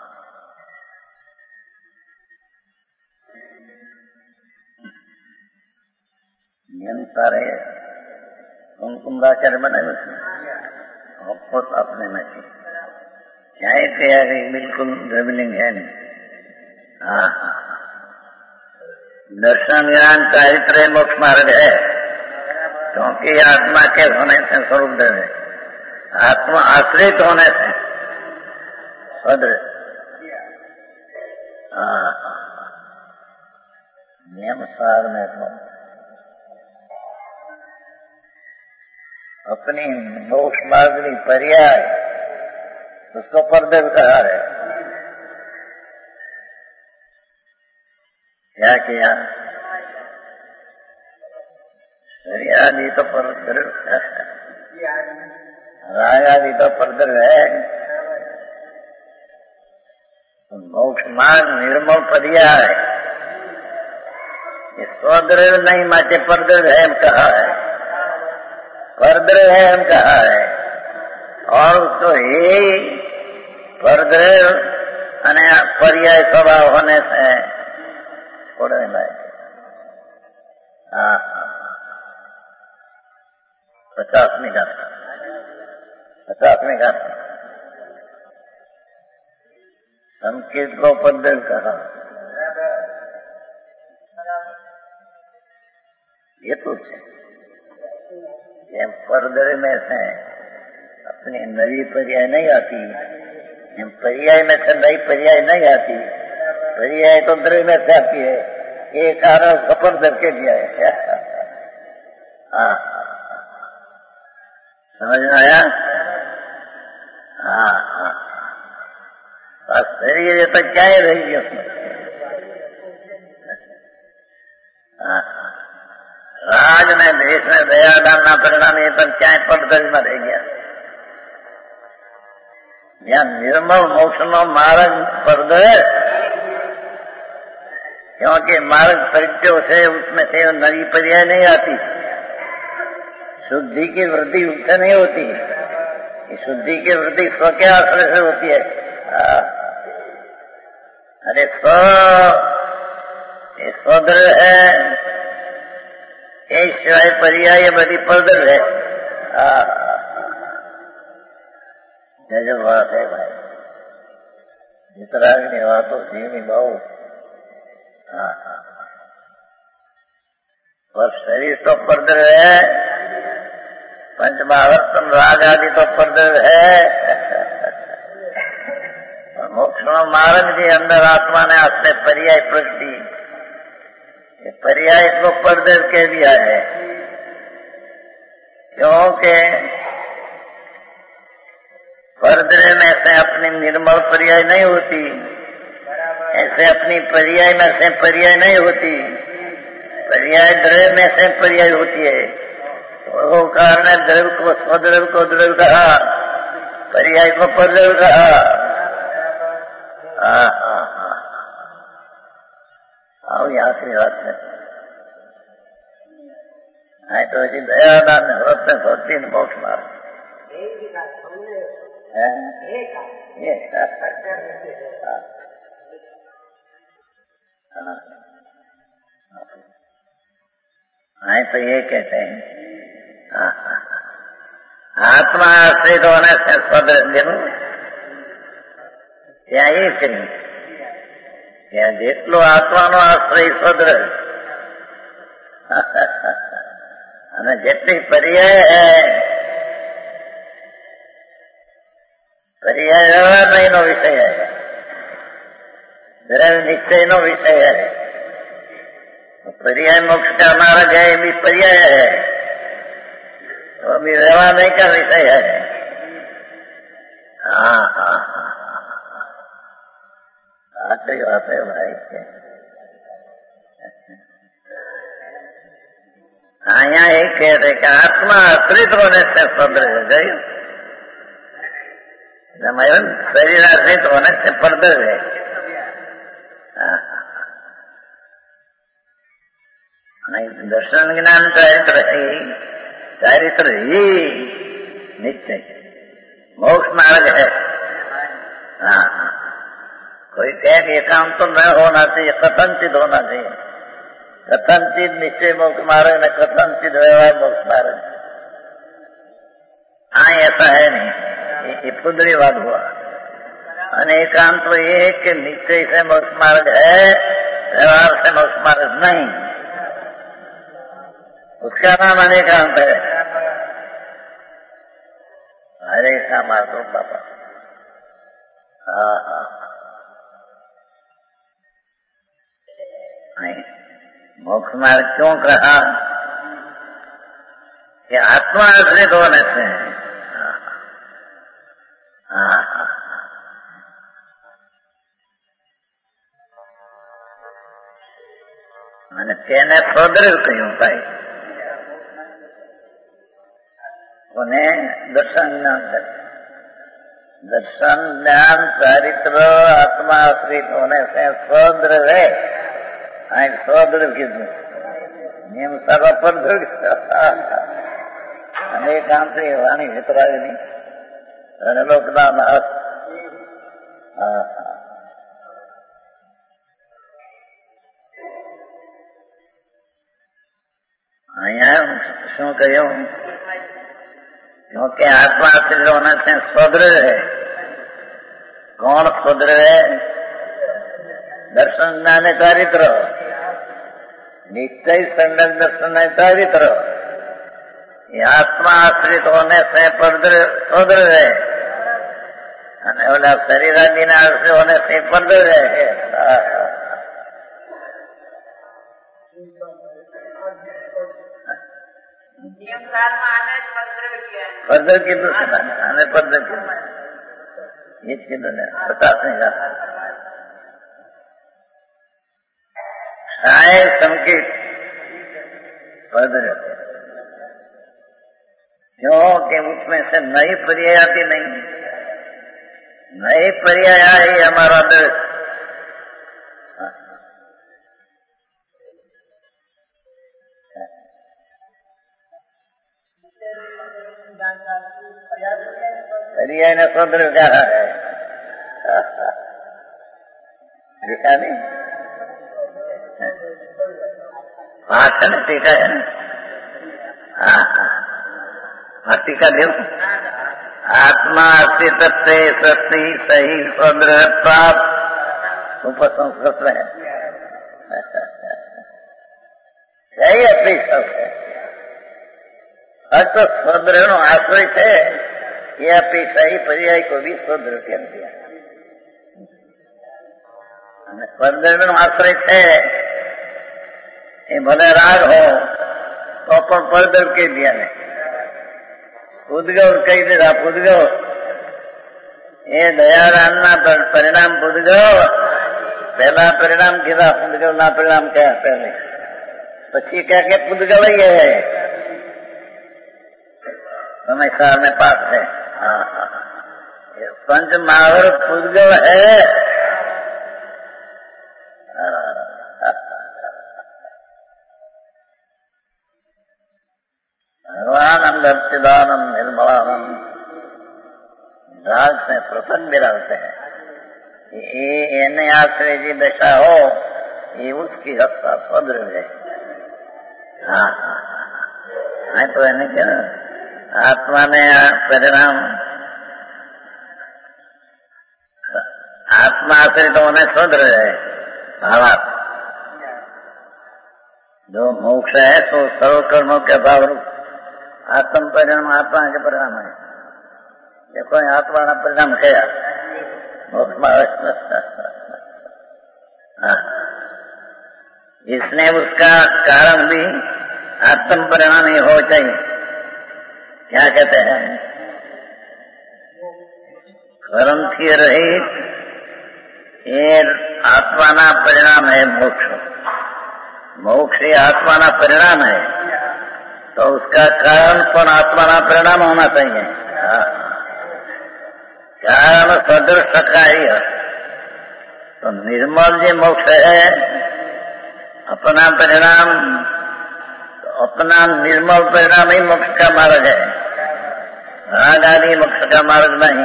नियम सारे कुमकुमाचार्य बनाए उसमें आपको अपने में चाहे तैयारी बिल्कुल द्रविलिंग है नहीं। हाँ हाँ दर्शन ज्ञान चारित्र मोक्ष मार्ग है। क्योंकि आत्मा के होने से स्वरूप है, आत्मा आश्रित होने से स्वदृढ़। नियम सार में तो अपनी मोक्ष मार्ग की पर्याय उसको परदेव कहा है। क्या किया? आदि तो परद्रव है, राग आदि तो परद्रव है। मोक्ष मार्ग निर्मल पर्याय है। स्वद्रव नहीं माचे परद्रव है हम कहा है, परद्रव है हम कहा है। और उसको ही परद्रव अने पर्याय स्वभाव होने से छोड़ने लायक। हाँ पचासवीं गाथा पचासवीं गाथा संकेत को परद्रव कहा। ये तो ये परद्रव में से अपनी नई पर्याय नहीं आती, पर्याय में से नई पर्याय नहीं आती। पर्याय तो द्रव्य में से आती है। ये कारण सफर दर के दिया है। हाँ समझ में आया? हाँ हाँ शरीर तो क्या ही रहेगी उसमें। हाँ राज में देश में दया डालना परिणाम ये तो क्या परद्रव में रह गया। यहाँ निर्मल मोक्ष नो मार्ग परद्रव, क्योंकि मार्ग परिचय से उसमें से नई पर्याय नहीं आती। शुद्धि की वृद्धि उससे नहीं होती। शुद्धि की वृद्धि स्व के आश्रय से होती है। अरे स्व स्वद्रव है, शिवाय पर्याय बड़ी परद्रव है। जय बात है भाई, जितराग्नि बातो जीवनी भाव। हाँ हाँ और शरीर तो परद्रव है, पंचमहावर्तन राग आदि तो परद्रव है। मोक्ष मार्ग के अंदर आत्मा ने अपने पर्याय प्रगति पर्याय को परद्रव कह दिया है। क्योंकि परद्रव में से अपनी निर्मल पर्याय नहीं होती, ऐसे अपनी पर्याय में से पर्याय नहीं होती। पर्याय द्रव्य में से पर्याय होती है। वो कारण द्रव्य को स्वद्रव्य को द्रव्य कहा, पर्याय को परद्रव कहा। हाँ हाँ हाँ आओ यहाँ की बात है। नहीं तो जी दयादान होते होती मोक्ष मार्ग नहीं तो ये कहते हैं आत्मा आश्रित होने से स्वद्रव्य ત્યાં એ છે ત્યાં જેટલો આત્માનો આશ્રય સ્વદ્રવ્ય અને જેટલી પર્યાય હે પર્યાય વ્યવહારનો વિષય है, द्रव्य निश्चय नो विषय है। पर्याय मोक्ष का मार्ग है, भी पर्याय है, वो भी व्यवहार नहीं का विषय है। हाँ हाँ हाँ आखिरी बात है भाई। અહીંયા એ કહે છે કે આત્મા આશ્રિત હોने से सुधर गई, शरीर आश्रित होने से परदर है। दर्शन ज्ञान चरित्र ही चरित्र ही निश्चय मोक्ष मार्ग है। हाँ, कोई कहे कि एकांत तो न होना चाहिए, कथनचित होना चाहिए। कथनचित निश्चय मोक्ष मार्ग न कथनचित व्यवहार मोक्ष मार्ग। हाँ, ऐसा है नहीं, ये पुद्रीवाद हुआ। અને એકાંત તો એ કે નિશ્ચય से मोक्ष मार्ग है, व्यवहार से मोक्ष मार्ग नहीं, उसका नाम अनेकांत है। हरे सा मार्ग बाबा। हाँ हाँ, नहीं मोक्ष मार्ग क्यों कहा कि आत्मा आश्रित होने से। हाँ हाँ, અને તેને સોદરવ કહ્યું ભાઈ, કોને? દર્શન જ્ઞાન, दर्शन ज्ञान चरित्र आत्मा आश्रित होने से स्वद्रव है। स्वद्रव किसने नियम सर्व पर अनेकांत वाणी वितरागिनी लोकनाम। અહીંયા શું કહ્યું? क्योंकि आत्मा आश्रित होने से स्वद्रव है। कौन स्वद्रव है? दर्शन ज्ञान चरित्र, निश्चय संगत दर्शन चरित्र। ये आत्मा आश्रित होने से स्वद्रव है, बोला शरीर आदि आश्रित होने से परद्रव है। परद्रव की दूसरा आने परद्रव की ये चीज बताने का शायद संकेत परद्रव, क्योंकि उसमें से नई पर्याय आती नहीं। नई पर्याय आई हमारा दर्श। पर्याय ने स्वद्रव कहा है, देखा नहीं? भाषण टीका है ना? हाँ, टीका देव। आत्मा आश्रित से सती सही स्वद्रव प्राप्त उपसंस्कृत में है। यही अपेक्षा है। तो स्वद्रव नो आश्रय है, ये अपेक्षा ही पर्याय को भी स्वद्रव कह दिया। स्वद्रव नो आश्रय है, ये भले राग हो तो पण परद्रव कह दिया ने। पुद्गव कही देगा, पुद्गव ये दयाराम ना परिणाम पुद्गव, पहला परिणाम कीधा, पुद्गव ना परिणाम क्या पहले, पछी क्या के पुद्गव ही है। हमेशा में पास है। हाँ हाँ, पंच महावर पुद्गव है। भगवानंद चिदानंद निर्मलानंद राग से प्रसन्न विराजते हैं। ये एने आश्रय जी दशा हो, ये उसकी हत्या स्वद्रव है। हाँ हाँ हाँ, तो है क्या आत्मा ने परिणाम, आत्मा आश्रित होने स्वद्रव है। भावार्थ जो मोक्ष है तो सर्व कर्मों के अभाव रूप आत्म परिणाम आत्मा के परिणाम है। देखो आत्मा का परिणाम क्या इसने उसका कारण भी आत्म परिणाम ही हो चाहिए। क्या कहते हैं? कर्म की रहित ये आत्माना परिणाम है मोक्ष। मोक्ष ये आत्माना परिणाम है। तो उसका कारण पण आत्मा ना परिणाम होना चाहिए। कारण सदृश कार्य तो निर्मल जो मोक्ष है अपना परिणाम, तो अपना निर्मल परिणाम ही मोक्ष का मार्ग है, राग आदि मोक्ष का मार्ग नहीं।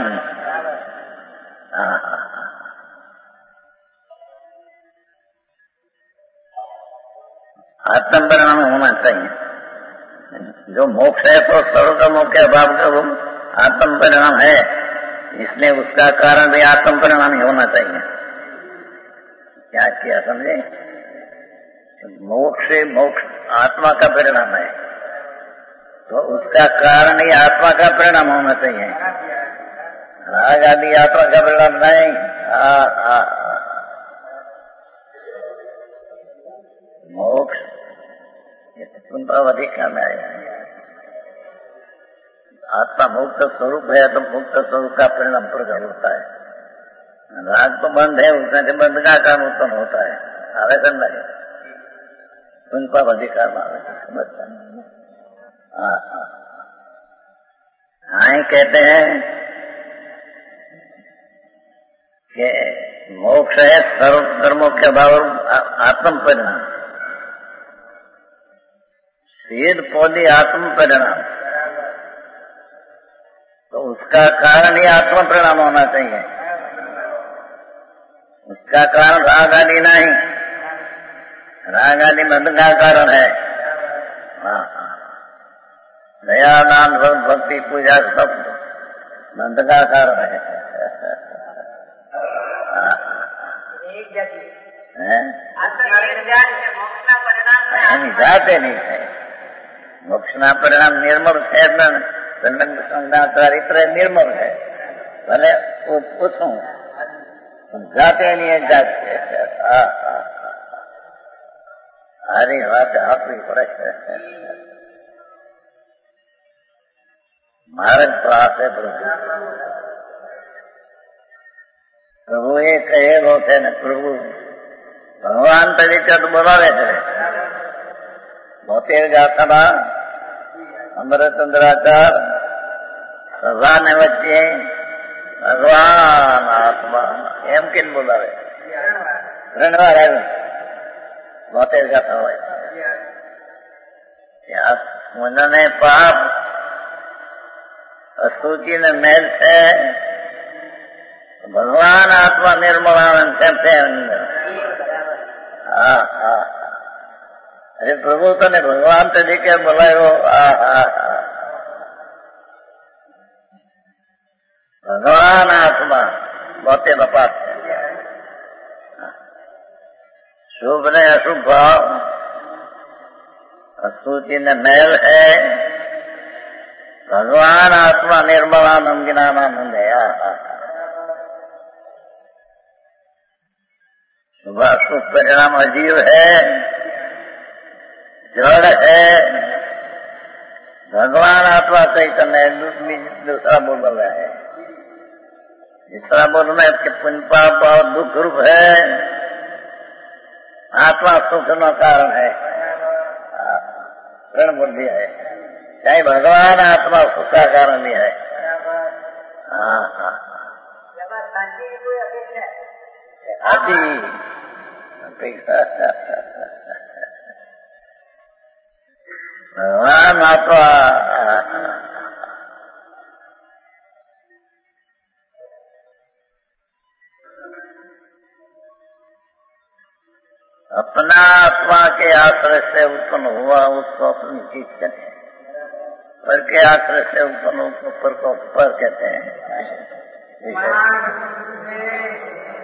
आत्म परिणाम होना चाहिए। जो मोक्ष है तो सर्व मोक्ष भाव का वो आत्म परिणाम है, इसलिए उसका कारण भी आत्म परिणाम ही होना चाहिए। क्या किया समझे? मोक्ष मोक्ष आत्मा का परिणाम है, तो उसका कारण ही आत्मा का परिणाम होना चाहिए। राग आदि आत्मा का परिणाम नहीं। आ, आ, मोक्ष ये पुनरावधि का में आया। आत्मा मुक्त स्वरूप है तो मुक्त स्वरूप का परिणाम प्रकट होता है। राग तो बंद है, उसका जो बंद का काम उत्पन्न होता है, आवेदन नहीं उनका अधिकार मांगे समझता नहीं। हाँ कहते हैं कि मोक्ष है सर्व कर्मों के भाव आत्म परिणाम, सीध पौधी आत्म परिणाम, तो उसका कारण ही आत्म परिणाम होना चाहिए। उसका कारण राग आदि नहीं, राग आदि बंध का कारण है। हाँ हाँ, दया नाम भक्ति पूजा सब बंध का कारण है। एक जाति है जाते नहीं है। मोक्षना परिणाम निर्मल है, संलग्न संज्ञा चारित्र निर्मल है, भले पूछू जाते नहीं है जाते। अरे बात आपकी फर्क है। मार्ग तो आप है प्रभु, प्रभु ये कहे होते न प्रभु भगवान तरीका तो बोला रहे थे बहुतेर जाता था अमृतचंद्राचार सजा ने बच्चे भगवान आत्मा एम किन बोला रहे रणवार है बहुतेर जाता हुआ क्या उन्होंने पाप असूची ने मेल से भगवान आत्मा निर्मलानंद कहते हैं अंदर। हाँ हाँ, अरे प्रभु तो ने भगवान तो जी के बोला वो हाँ हाँ हाँ, भगवान आत्मा बहुते नपास है। शुभ ने अशुभ भाव, असूची ने मेल है, भगवान आत्मा निर्मलानंद ज्ञानानंद है। शुभ अशुभ परिणाम अजीव है, जड़ है, भगवान आत्मा चैतन्य दूसरा बोल रहा है। तीसरा बोल रहे कि पुण्य पाप और दुख रूप है, आत्मा सुख न कारण है, ऋण बुद्धि है, चाहे भगवान आत्मा सुख का कारण भी है। हाँ हाँ आदि भगवान आत्मा अपना आत्मा के आश्रय से उत्पन्न हुआ उसको अपनी चीज कहते हैं, पर के आश्रय से उत्पन्न उसको पर को पर कहते हैं।